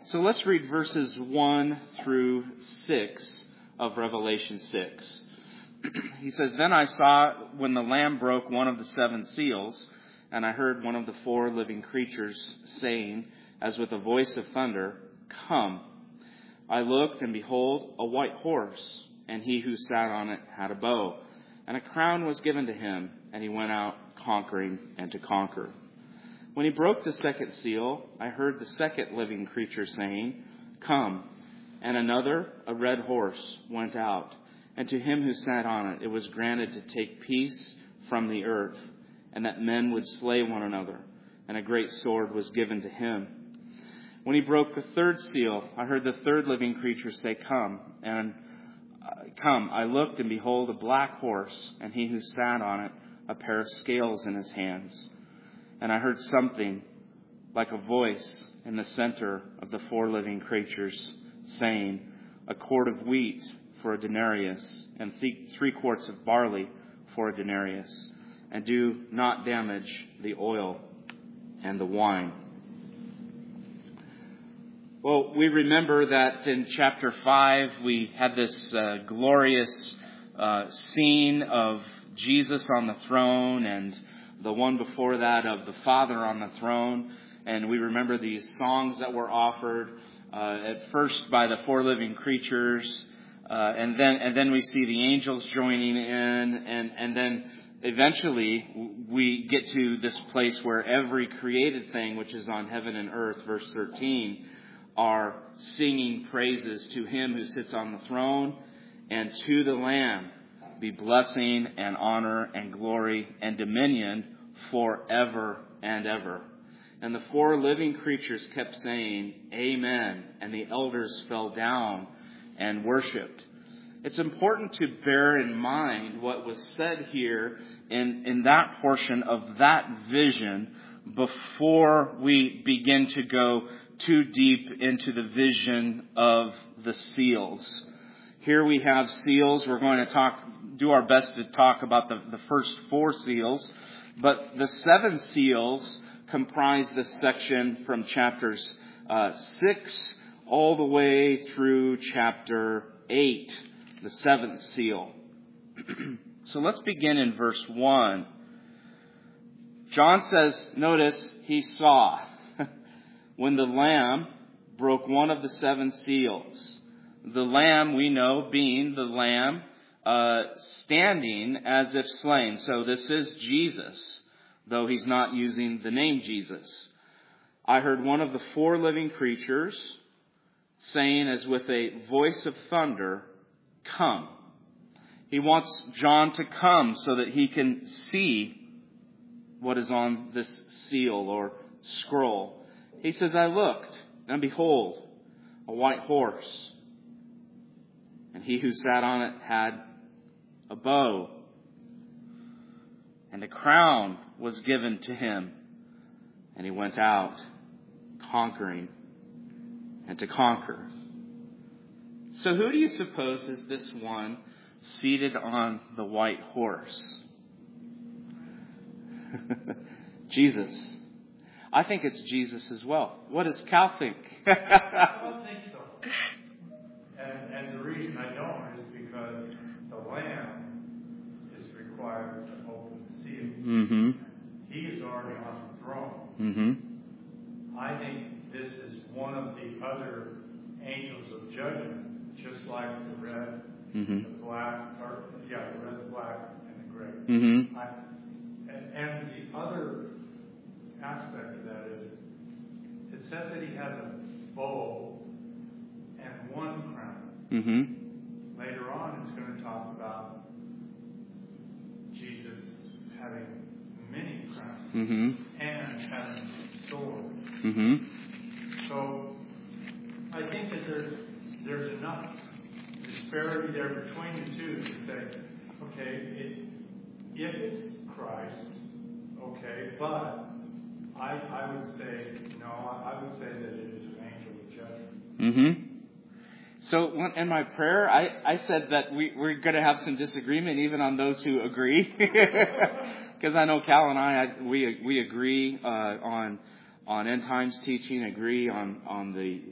So let's read verses 1 through 6 of Revelation 6. He says, "Then I saw when the Lamb broke one of the 7 seals, and I heard one of the 4 living creatures saying, as with a voice of thunder, 'Come.' I looked, and behold, a white horse, and he who sat on it had a bow, and a crown was given to him, and he went out conquering and to conquer. When he broke the 2nd seal, I heard the 2nd living creature saying, 'Come.' And another, a red horse, went out, and to him who sat on it, it was granted to take peace from the earth, and that men would slay one another, and a great sword was given to him. When he broke the 3rd seal, I heard the 3rd living creature say, 'Come.' And come, I looked, and behold, a black horse, and he who sat on it, a pair of scales in his hands. And I heard something like a voice in the center of the 4 living creatures saying, 'A quart of wheat for a denarius, and 3 quarts of barley for a denarius, and do not damage the oil and the wine.'" Well, we remember that in chapter 5, we had this glorious scene of Jesus on the throne, and the one before that of the Father on the throne. And we remember these songs that were offered at first by the 4 living creatures, and then we see the angels joining in, and then eventually we get to this place where every created thing which is on heaven and earth, verse 13, are singing praises to him who sits on the throne, and to the Lamb be blessing and honor and glory and dominion forever and ever. And the 4 living creatures kept saying, "Amen," and the elders fell down and worshipped. It's important to bear in mind what was said here in that portion of that vision before we begin to go too deep into the vision of the seals. Here we have seals. We're going to do our best to talk about the first 4 seals. But the 7 seals comprise this section from chapters 6 all the way through chapter 8, the 7th seal. So let's begin in verse 1. John says, notice, he saw when the Lamb broke one of the 7 seals. The Lamb, we know, being the Lamb standing as if slain. So this is Jesus, though he's not using the name Jesus. I heard one of the 4 living creatures saying as with a voice of thunder, "Come." He wants John to come so that he can see what is on this seal or scroll. He says, "I looked, and behold, a white horse, and he who sat on it had a bow, and a crown was given to him, and he went out conquering and to conquer." So who do you suppose is this one seated on the white horse? Jesus. I think it's Jesus as well. What does Cal think? I don't think so. And the reason I don't is because the Lamb is required to open the seal. Mm-hmm. He is already on the throne. Mm-hmm. I think this is one of the other angels of judgment, just like the red, Mm-hmm. the black, the red, the black, and the gray. Mm-hmm. And the other aspect of that is, it says that he has a bow and 1 crown. Mm-hmm. Later on, it's going to talk about Jesus having many crowns Mm-hmm. and having a sword. Mm-hmm. So I think that there's enough disparity there between the two to say, okay, if it's Christ, okay, but I would say, no, I would say that it is an angel of judgment. Mm-hmm. So in my prayer, I said that we're going to have some disagreement even on those who agree. Because I know Cal and we agree on end times teaching, agree on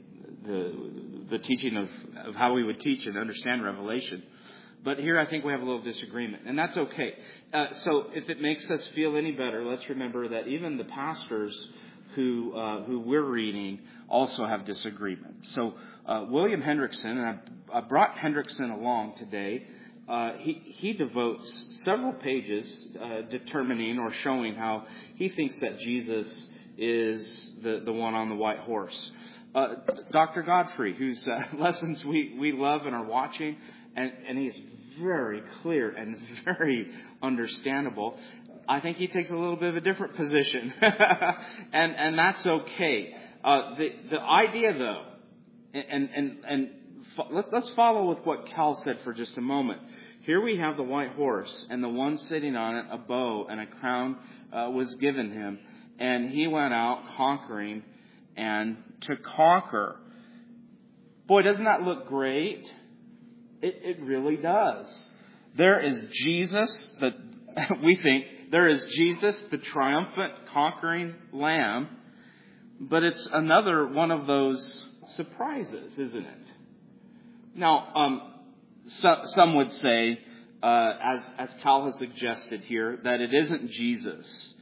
the teaching of how we would teach and understand Revelation. But here I think we have a little disagreement, and that's okay. So if it makes us feel any better, let's remember that even the pastors who we're reading also have disagreement. So William Hendrickson, and I brought Hendrickson along today. He devotes several pages determining or showing how he thinks that Jesus is the one on the white horse. Dr. Godfrey, whose lessons we love and are watching, and he's very clear and very understandable. I think he takes a little bit of a different position, and that's okay. The idea, though, and let's follow with what Cal said for just a moment. Here we have the white horse, and the one sitting on it, a bow and a crown was given him, and he went out conquering and to conquer. Boy, doesn't that look great? It really does. There is Jesus, we think, there is Jesus, the triumphant, conquering Lamb, but it's another one of those surprises, isn't it? Now, some would say, as Cal has suggested here, that it isn't Jesus.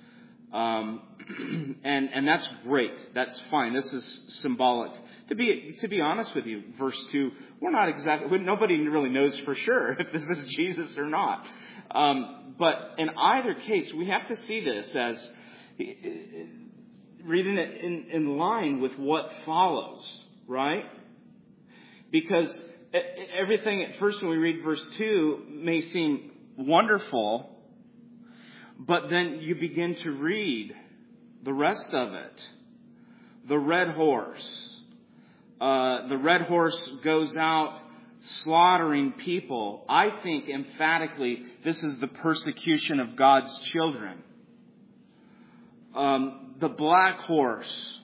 And that's great. That's fine. This is symbolic. To be honest with you, verse 2, nobody really knows for sure if this is Jesus or not. But in either case, we have to see this as reading it in line with what follows, right? Because everything at first when we read verse 2 may seem wonderful, but then you begin to read the rest of it. The red horse. The red horse goes out slaughtering people. I think emphatically this is the persecution of God's children. The black horse.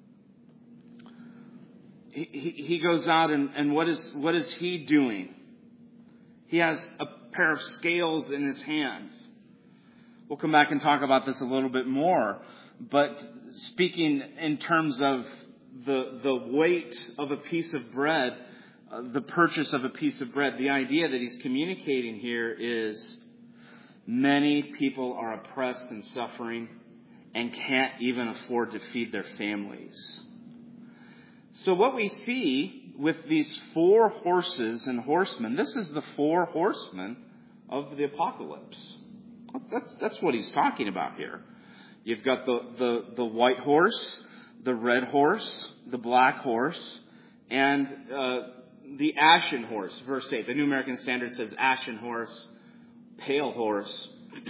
He goes out and what is he doing? He has a pair of scales in his hands. We'll come back and talk about this a little bit more. But speaking in terms of the weight of a piece of bread, the purchase of a piece of bread, the idea that he's communicating here is many people are oppressed and suffering and can't even afford to feed their families. So what we see with these 4 horses and horsemen, this is the 4 horsemen of the apocalypse. That's what he's talking about here. You've got the white horse, the red horse, the black horse, and the ashen horse. Verse 8, the New American Standard says ashen horse, pale horse.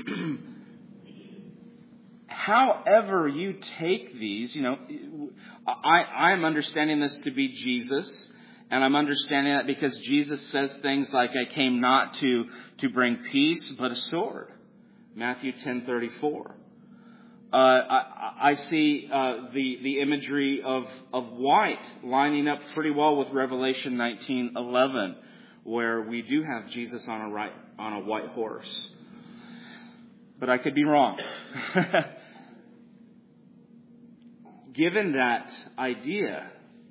However you take these, I'm understanding this to be Jesus, and I'm understanding that because Jesus says things like, I came not to bring peace, but a sword. Matthew 10:34. I see the imagery of white lining up pretty well with Revelation 19:11, where we do have Jesus on a white horse. But I could be wrong. Given that idea,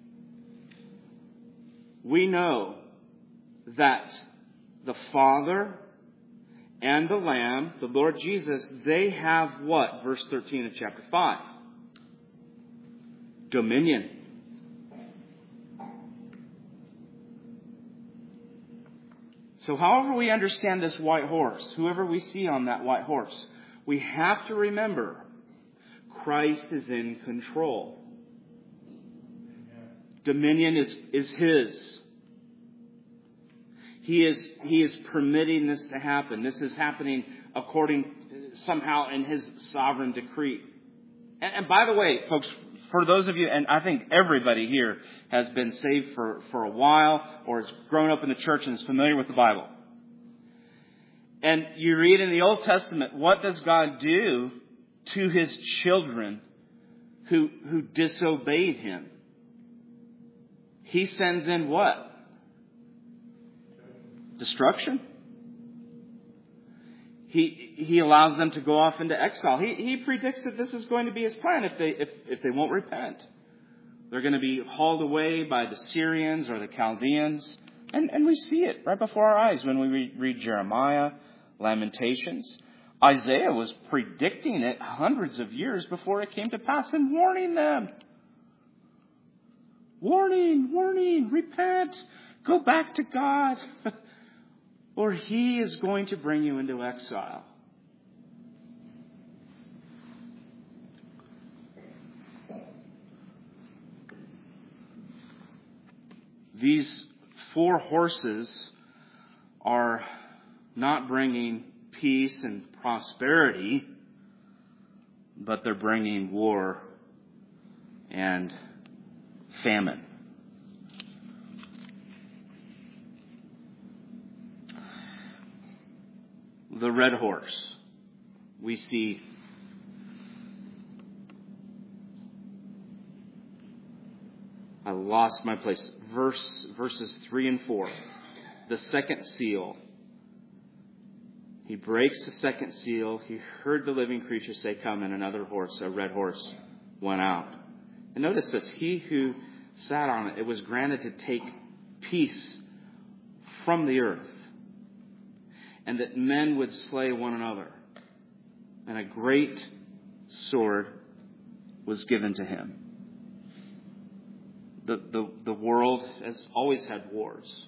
we know that the Father and the Lamb, the Lord Jesus, they have what? Verse 13 of chapter 5. Dominion. So however we understand this white horse, whoever we see on that white horse, we have to remember Christ is in control. Dominion is His. He is permitting this to happen. This is happening according somehow in His sovereign decree. And by the way, folks, for those of you, and I think everybody here has been saved for a while or has grown up in the church and is familiar with the Bible. And you read in the Old Testament, what does God do to His children who disobeyed Him? He sends in what? Destruction. He allows them to go off into exile. He predicts that this is going to be His plan if they won't repent. They're going to be hauled away by the Syrians or the Chaldeans. And we see it right before our eyes when we read Jeremiah, Lamentations. Isaiah was predicting it hundreds of years before it came to pass and warning them. Warning, repent, go back to God, or He is going to bring you into exile. These 4 horses are not bringing peace and prosperity, but they're bringing war and famine. The red horse, we see I lost my place. Verses 3 and 4. The second seal. He breaks the second seal. He heard the living creature say, come, and another horse, a red horse, went out. And notice this. He who sat on it, it was granted to take peace from the earth, and that men would slay one another. And a great sword was given to him. The world has always had wars.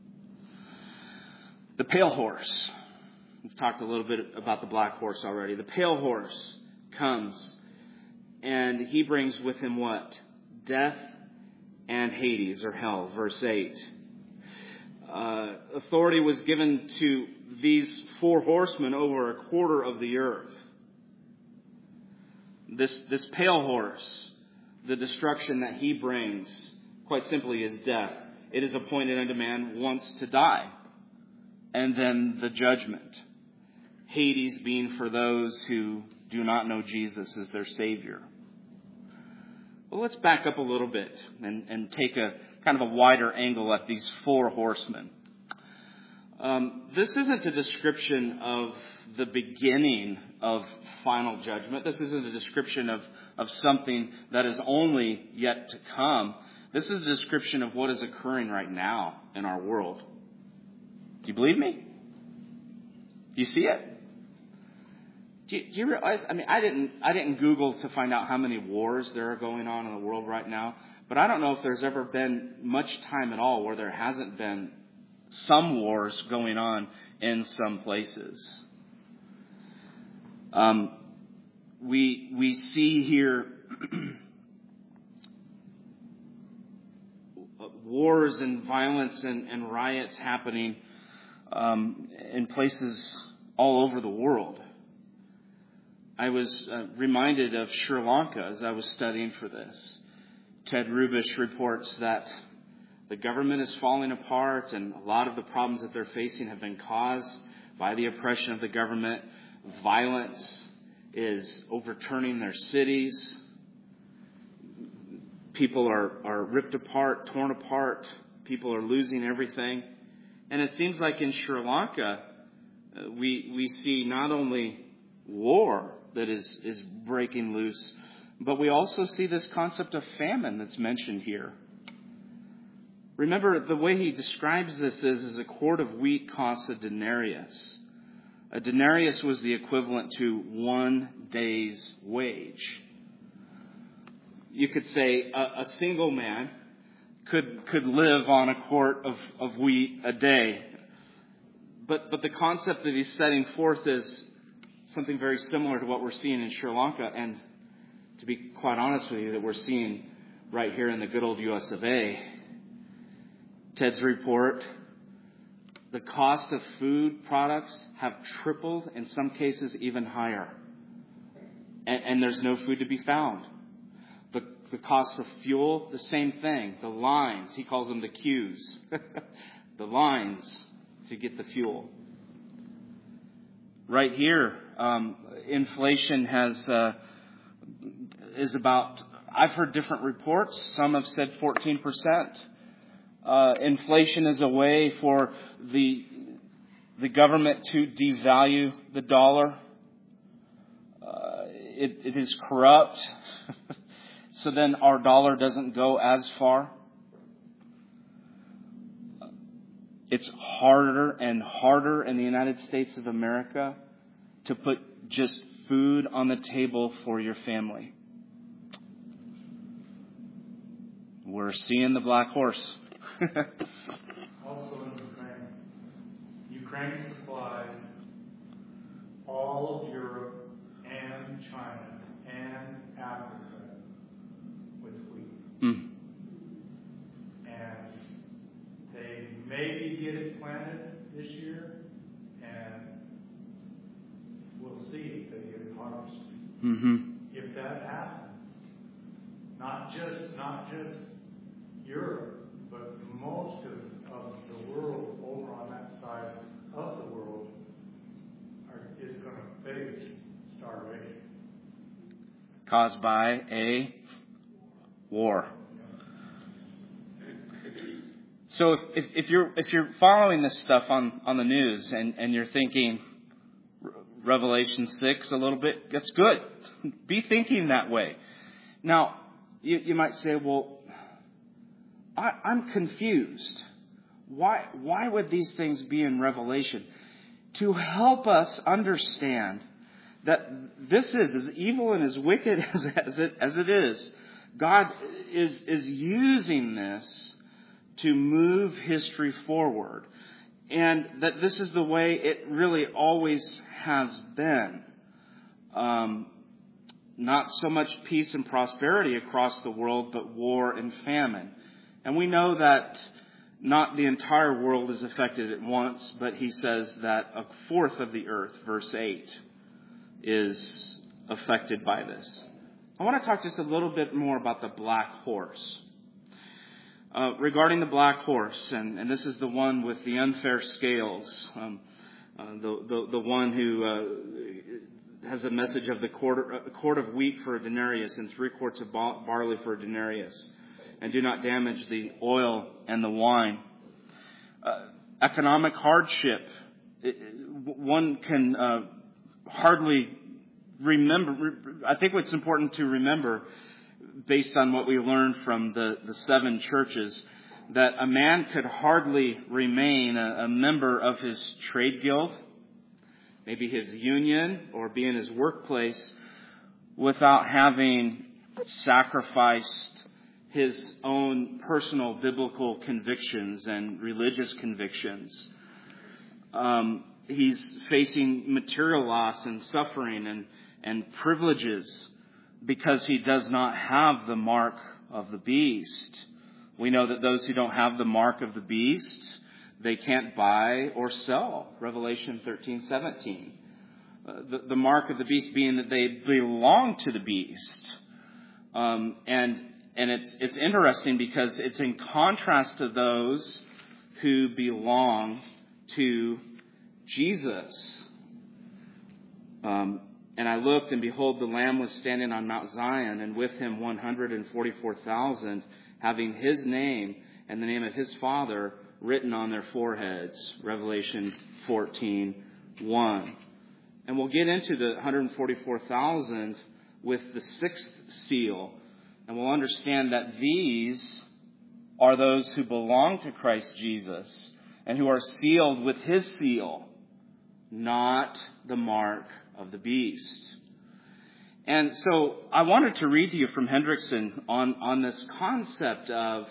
The pale horse. We've talked a little bit about the black horse already. The pale horse comes, and he brings with him what? Death and Hades, or hell. Verse 8. Authority was given to these 4 horsemen over a quarter of the earth. This pale horse, the destruction that he brings, quite simply, is death. It is appointed unto man once to die, and then the judgment. Hades being for those who do not know Jesus as their Savior. Well, let's back up a little bit and take a kind of a wider angle at these 4 horsemen. This isn't a description of the beginning of final judgment. This isn't a description of something that is only yet to come. This is a description of what is occurring right now in our world. Do you believe me? Do you see it? Do you realize? I mean, I didn't Google to find out how many wars there are going on in the world right now. But I don't know if there's ever been much time at all where there hasn't been some wars going on in some places. We see here wars and violence and riots happening in places all over the world. I was reminded of Sri Lanka as I was studying for this. Ted Rubish reports that the government is falling apart, and a lot of the problems that they're facing have been caused by the oppression of the government. Violence is overturning their cities. People are ripped apart, torn apart. People are losing everything. And it seems like in Sri Lanka, we see not only war that is breaking loose, but we also see this concept of famine that's mentioned here. Remember, the way he describes this is a quart of wheat costs a denarius. A denarius was the equivalent to 1 day's wage. You could say a single man could live on a quart of wheat a day. But the concept that he's setting forth is something very similar to what we're seeing in Sri Lanka, and to be quite honest with you, that we're seeing right here in the good old US of A. Ted's report, the cost of food products have tripled, in some cases even higher. And there's no food to be found. The cost of fuel, the same thing. The lines, he calls them the queues. The lines to get the fuel. Right here, inflation is about, I've heard different reports. Some have said 14%. Inflation is a way for the government to devalue the dollar. It is corrupt. so then our dollar doesn't go as far? It's harder and harder in the United States of America to put just food on the table for your family. We're seeing the black horse. Also in Ukraine. Ukraine supplies all of Europe and China and Africa with wheat. Mm. And they maybe get it planted this year, and we'll see if they get it harvested. Mm-hmm. If that happens, not just Europe, but most of the world over on that side of the world is going to face starvation. Caused by a war. So if you're following this stuff on the news and you're thinking Revelation 6 a little bit, that's good. Be thinking that way. Now, you might say, well, I'm confused. Why would these things be in Revelation? To help us understand that this is as evil and as wicked as it is. God is using this to move history forward. And that this is the way it really always has been. Not so much peace and prosperity across the world, but war and famine. And we know that not the entire world is affected at once, but he says that a fourth of the earth, verse 8, is affected by this. I want to talk just a little bit more about the black horse. Regarding the black horse, and this is the one with the unfair scales, the one who has a message of a quart of wheat for a denarius and 3 quarts of barley for a denarius, and do not damage the oil and the wine. Economic hardship. One can hardly remember. I think what's important to remember, based on what we learned from the 7 churches, that a man could hardly remain a member of his trade guild, maybe his union, or be in his workplace, without having sacrificed his own personal biblical convictions and religious convictions. He's facing material loss and suffering and privileges because he does not have the mark of the beast. We know that those who don't have the mark of the beast, they can't buy or sell. Revelation 13:17. The mark of the beast being that they belong to the beast. And it's interesting because it's in contrast to those who belong to Jesus. And I looked, and behold, the Lamb was standing on Mount Zion, and with him 144,000, having his name and the name of his Father written on their foreheads. Revelation 14:1. And we'll get into the 144,000 with the 6th seal. And we'll understand that these are those who belong to Christ Jesus and who are sealed with his seal, not the mark of the beast. And so I wanted to read to you from Hendrickson on this concept of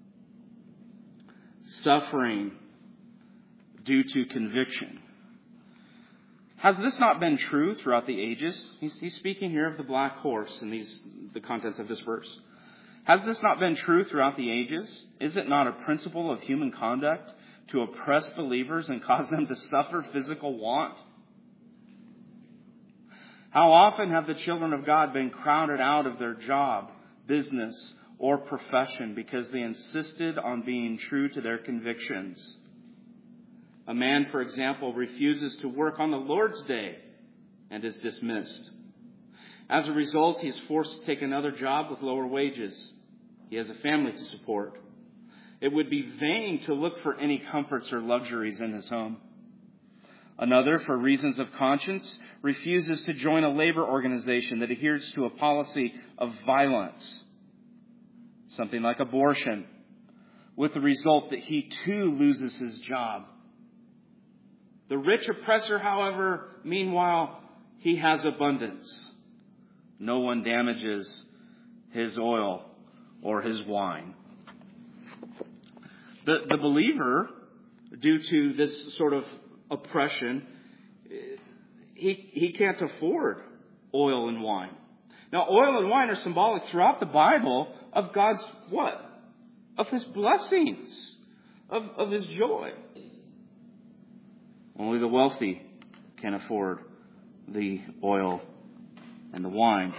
suffering due to conviction. Has this not been true throughout the ages? He's speaking here of the black horse in the contents of this verse. Has this not been true throughout the ages? Is it not a principle of human conduct to oppress believers and cause them to suffer physical want? How often have the children of God been crowded out of their job, business, or profession because they insisted on being true to their convictions? A man, for example, refuses to work on the Lord's Day and is dismissed. As a result, he is forced to take another job with lower wages. He has a family to support. It would be vain to look for any comforts or luxuries in his home. Another, for reasons of conscience, refuses to join a labor organization that adheres to a policy of violence something like abortion, with the result that he too loses his job. The rich oppressor, however, meanwhile, he has abundance. No one damages his oil or his wine. The believer, due to this sort of oppression, he can't afford oil and wine. Now, oil and wine are symbolic throughout the Bible of God's what? Of His blessings, of His joy. Only the wealthy can afford the oil and the wine.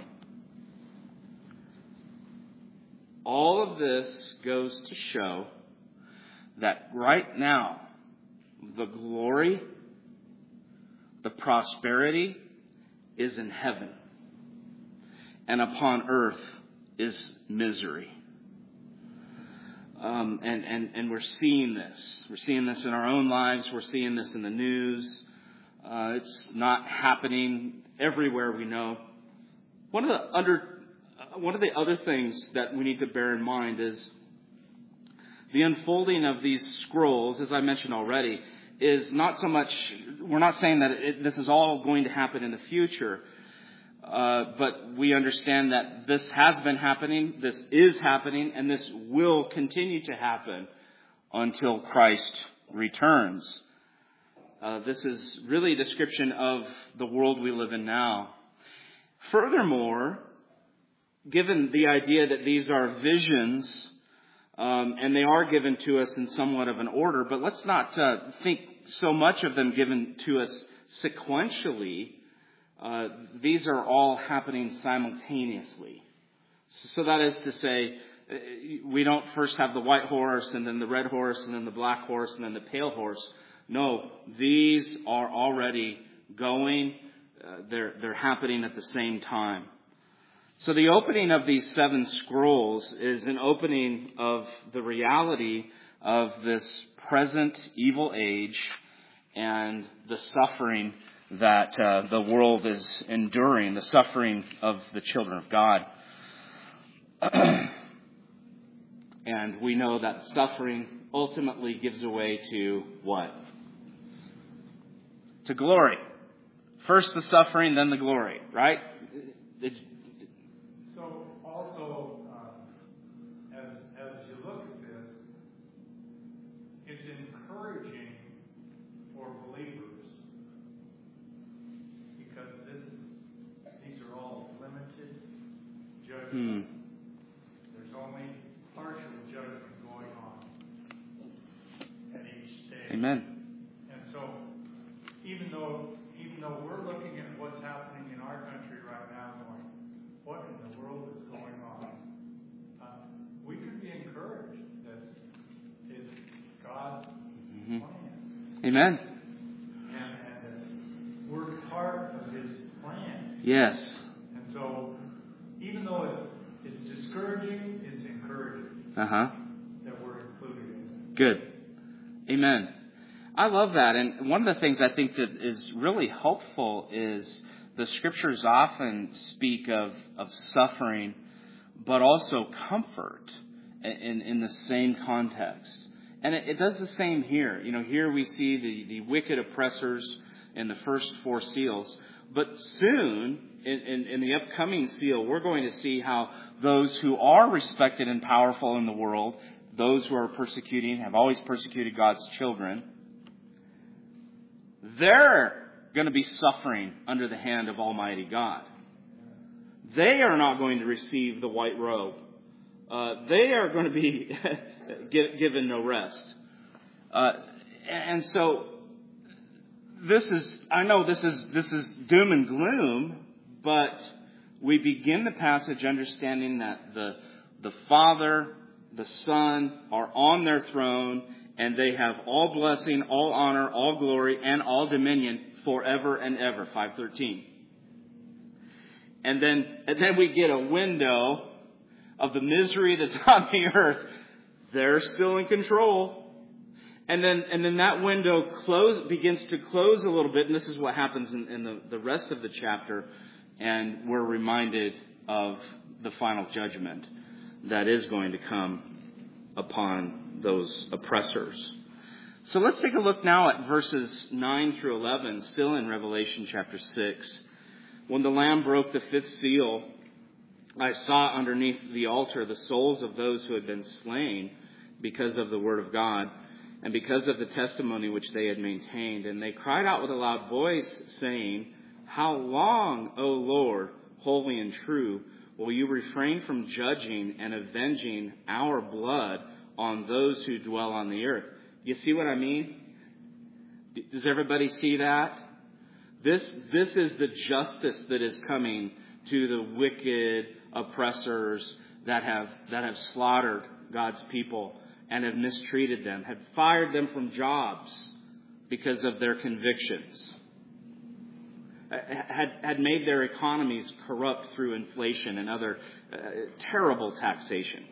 All of this goes to show that right now, the glory, the prosperity is in heaven. And upon earth is misery. And we're seeing this. We're seeing this in our own lives. We're seeing this in the news. It's not happening everywhere we know. One of the other things that we need to bear in mind is the unfolding of these scrolls, as I mentioned already, is not so much, we're not saying that this is all going to happen in the future, but we understand that this has been happening, this is happening, and this will continue to happen until Christ returns. This is really a description of the world we live in now. Furthermore, given the idea that these are visions, and they are given to us in somewhat of an order, but let's not think so much of them given to us sequentially. These are all happening simultaneously. So that is to say, we don't first have the white horse and then the red horse and then the black horse and then the pale horse. No, these are already going. They're happening at the same time. So the opening of these 7 scrolls is an opening of the reality of this present evil age and the suffering that the world is enduring, the suffering of the children of God. And we know that suffering ultimately gives way to what? To glory. First the suffering, then the glory, right? So also, as you look at this, it's encouraging for believers because these are all limited judgments. There's only partial judgment going on at each stage. Amen. And so, even though we're looking at what's happening in our country right now, going, what in the world is going on? We can be encouraged that it's God's plan. Amen. And that we're part of His plan. Yes. And so, even though it's discouraging, it's encouraging that we're included in it. Good. Amen. I love that. And one of the things I think that is really helpful is the scriptures often speak of suffering, but also comfort in the same context. And it does the same here. You know, here we see the wicked oppressors in the first 4 seals. But soon, in the upcoming seal, we're going to see how those who are respected and powerful in the world, those who are persecuting, have always persecuted God's children, they're going to be suffering under the hand of Almighty God. They are not going to receive the white robe. They are going to be given no rest. And so I know this is doom and gloom, but we begin the passage understanding that the Father, the Son are on their throne, and they have all blessing, all honor, all glory, and all dominion forever and ever. 5:13. And then we get a window of the misery that's on the earth. They're still in control. And then that window begins to close a little bit, and this is what happens in the rest of the chapter, and we're reminded of the final judgment. that is going to come upon those oppressors. So let's take a look now at verses 9 through 11, still in Revelation chapter 6. When the Lamb broke the fifth seal, I saw underneath the altar the souls of those who had been slain because of the word of God and because of the testimony which they had maintained. And they cried out with a loud voice, saying, "How long, O Lord, holy and true, will you refrain from judging and avenging our blood on those who dwell on the earth?" You see what I mean? Does everybody see that? This is the justice that is coming to the wicked oppressors that have slaughtered God's people and have mistreated them, have fired them from jobs because of their convictions, had made their economies corrupt through inflation and other terrible taxation.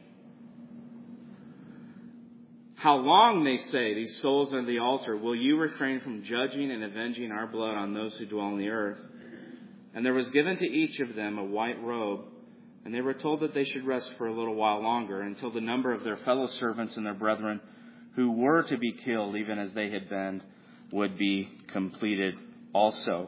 How long, they say, these souls on the altar, will you refrain from judging and avenging our blood on those who dwell on the earth? And there was given to each of them a white robe, and they were told that they should rest for a little while longer until the number of their fellow servants and their brethren who were to be killed, even as they had been, would be completed also.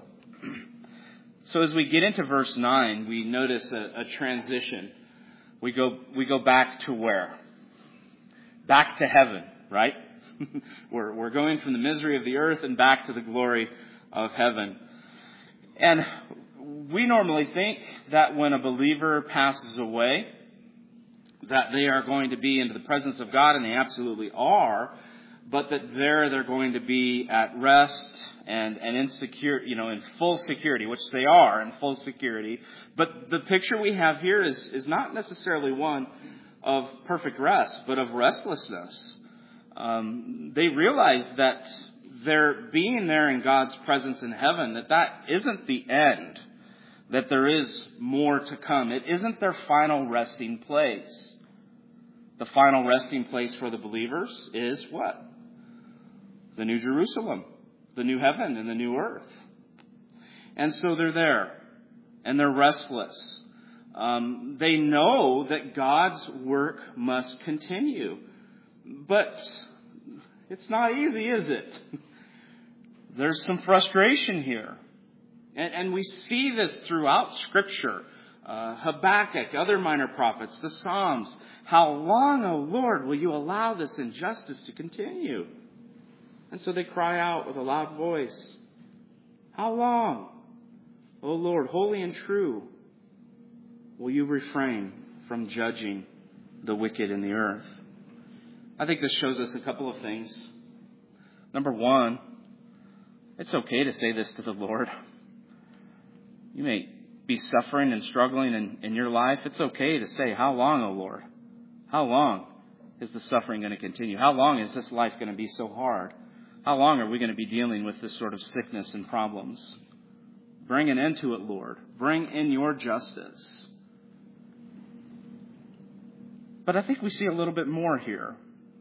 So as we get into verse 9, we notice a transition. We go back to where? Back to heaven, right? We're going from the misery of the earth and back to the glory of heaven. And we normally think that when a believer passes away, that they are going to be into the presence of God, and they absolutely are, but that they're going to be at rest and in in full security, which they are in full security. But the picture we have here is not necessarily one of perfect rest, but of restlessness. They realize that their being there in God's presence in heaven, that isn't the end, that there is more to come. It isn't their final resting place. The final resting place for the believers is what? The New Jerusalem, the new heaven and the new earth. And so they're there, and they're restless. They know that God's work must continue. But it's not easy, is it? There's some frustration here. And we see this throughout Scripture. Habakkuk, other minor prophets, the Psalms. How long, O Lord, will you allow this injustice to continue? And so they cry out with a loud voice, "How long, O Lord, holy and true, will you refrain from judging the wicked in the earth?" I think this shows us a couple of things. Number one, it's okay to say this to the Lord. You may be suffering and struggling in your life. It's okay to say, "How long, O Lord? How long is the suffering going to continue? How long is this life going to be so hard? How long are we going to be dealing with this sort of sickness and problems? Bring an end to it, Lord. Bring in your justice." But I think we see a little bit more here.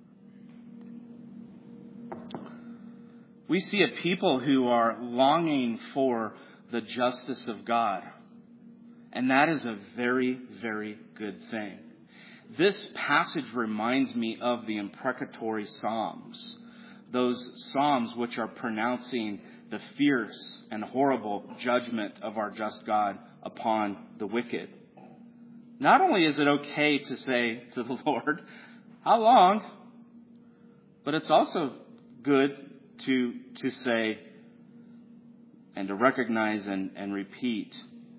We see a people who are longing for the justice of God. And that is a very, very good thing. This passage reminds me of the imprecatory Psalms. Those Psalms which are pronouncing the fierce and horrible judgment of our just God upon the wicked. Not only is it okay to say to the Lord, "How long?" but it's also good to say and to recognize and repeat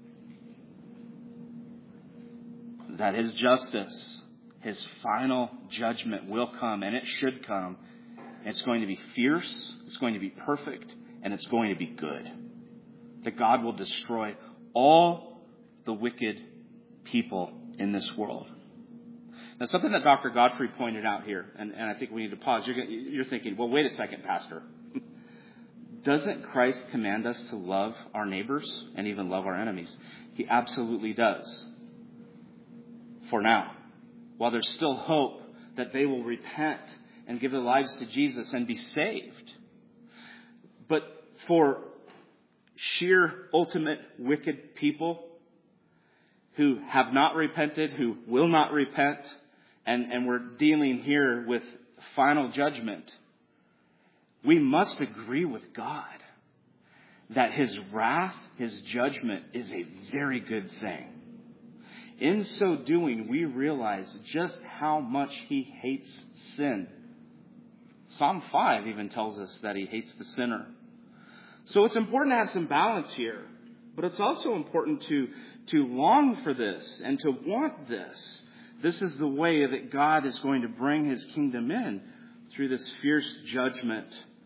that His justice, His final judgment will come, and it should come. It's going to be fierce, it's going to be perfect, and it's going to be good. That God will destroy all the wicked people in this world. Now, something that Dr. Godfrey pointed out here, and I think we need to pause. You're thinking, well, wait a second, Pastor. Doesn't Christ command us to love our neighbors and even love our enemies? He absolutely does. For now. While there's still hope that they will repent and give their lives to Jesus and be saved. But for sheer, ultimate, wicked people, who have not repented, who will not repent, and we're dealing here with final judgment. We must agree with God that His wrath, His judgment is a very good thing. In so doing, we realize just how much He hates sin. Psalm 5 even tells us that He hates the sinner. So it's important to have some balance here. But it's also important to long for this and to want this. This is the way that God is going to bring His kingdom in through this fierce judgment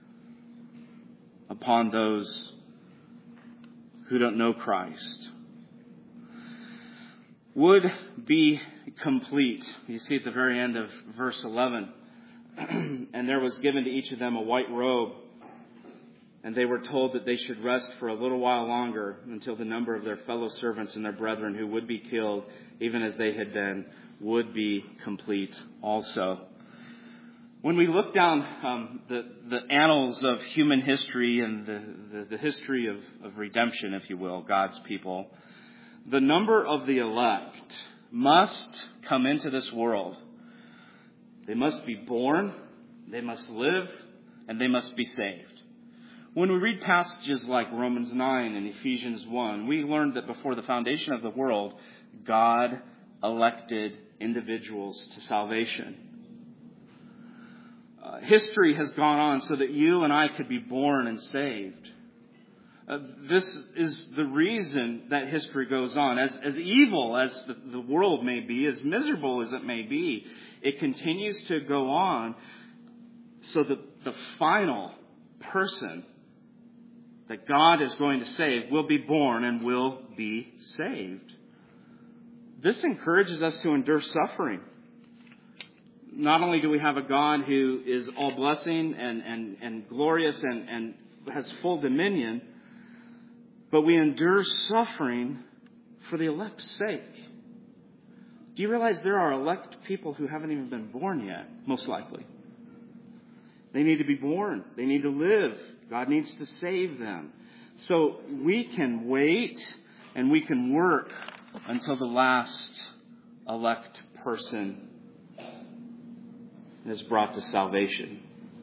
upon those who don't know Christ. Would be complete. You see at the very end of verse 11. And there was given to each of them a white robe. And they were told that they should rest for a little while longer until the number of their fellow servants and their brethren who would be killed, even as they had been, would be complete also. When we look down the annals of human history and the history of redemption, if you will, God's people, the number of the elect must come into this world. They must be born, they must live, and they must be saved. When we read passages like Romans 9 and Ephesians 1, we learned that before the foundation of the world, God elected individuals to salvation. History has gone on so that you and I could be born and saved. This is the reason that history goes on. As evil as the world may be, as miserable as it may be, it continues to go on so that the final person that God is going to save will be born and will be saved. This encourages us to endure suffering. Not only do we have a God who is all blessing and glorious and has full dominion, but we endure suffering for the elect's sake. Do you realize there are elect people who haven't even been born yet, most likely? They need to be born. They need to live. God needs to save them. So we can wait and we can work until the last elect person is brought to salvation.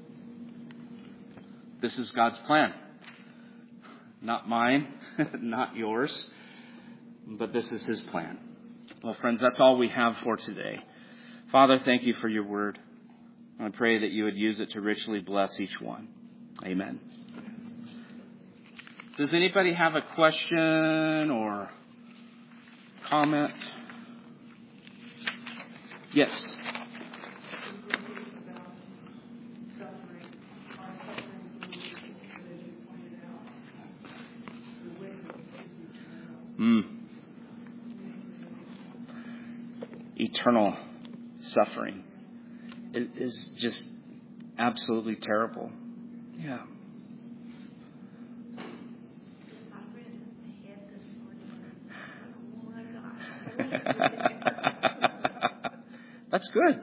This is God's plan. Not mine, not yours, but this is His plan. Well, friends, that's all we have for today. Father, thank you for your word. I pray that you would use it to richly bless each one. Amen. Does anybody have a question or comment? Yes. Eternal suffering. It is just absolutely terrible. Yeah. That's good.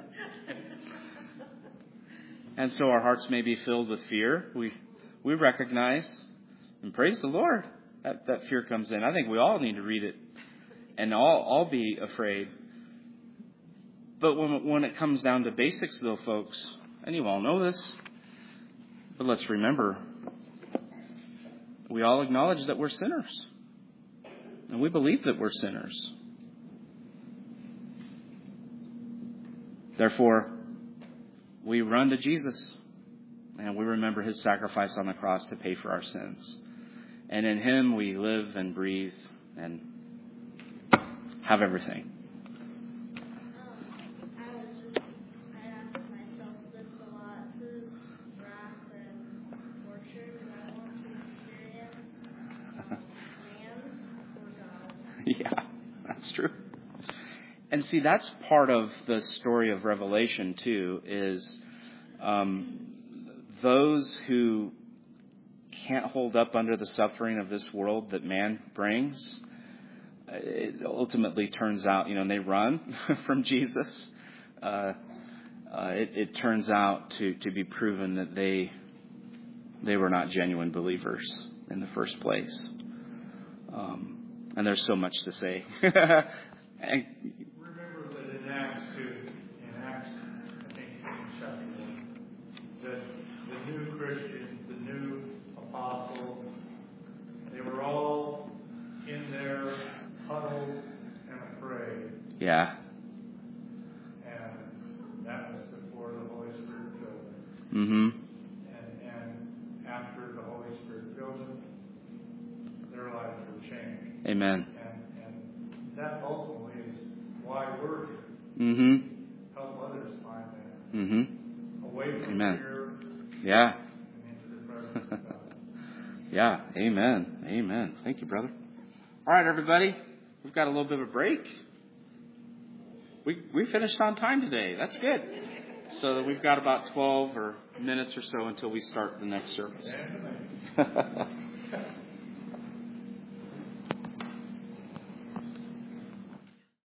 And so our hearts may be filled with fear. We recognize and praise the Lord that fear comes in. I think we all need to read it and all be afraid. But when it comes down to basics, though, folks, and you all know this, but let's remember, we all acknowledge that we're sinners. And we believe that we're sinners. Therefore, we run to Jesus. And we remember His sacrifice on the cross to pay for our sins. And in Him we live and breathe and have everything. Yeah, that's true. And see, that's part of the story of Revelation, too, is those who can't hold up under the suffering of this world that man brings, it ultimately turns out, and they run from Jesus. It turns out to be proven that they were not genuine believers in the first place. And there's so much to say And, remember that in Acts, I think in chapter 1, that the new Christians, the new apostles, they were all in there huddled and afraid. yeah. And that was before the Holy Spirit filled them. Mm-hmm. And after the Holy Spirit filled them, their lives were changed. Amen. And that ultimately is why we're here. Mm-hmm. Help others find that. Mm-hmm. Away from Amen. fear Yeah. and into the presence of God. Yeah. Amen. Amen. Thank you, brother. All right, everybody. We've got a little bit of a break. We finished on time today. That's good. So we've got about 12 minutes or so until we start the next service.